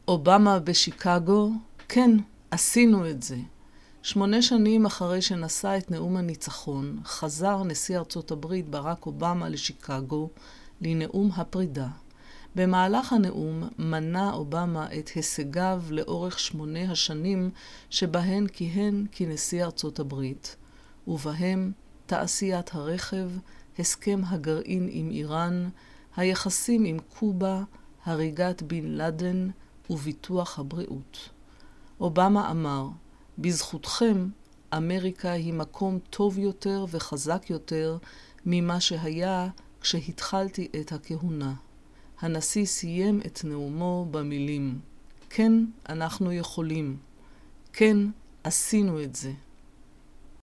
אובמה בשיקגו, כן, עשינו את זה. 8 שנים אחרי שנשא את נאום הניצחון, חזר נשיא ארצות הברית ברק אובמה לשיקגו לנאום הפרידה. במהלך הנאום מנה אובמה את הישגיו לאורך 8 השנים שבהן כיהן כנשיא ארצות הברית, ובהם תעשיית הרכב, הסכם הגרעין עם איראן, היחסים עם קובה, הריגת בן לדן וביטוח הבריאות. אובמה אמר, בזכותכם אמריקה היא מקום טוב יותר וחזק יותר ממה שהיה כשהתחלתי את הכהונה. הנשיא סיים את נאומו במילים, כן, אנחנו יכולים. כן, עשינו את זה.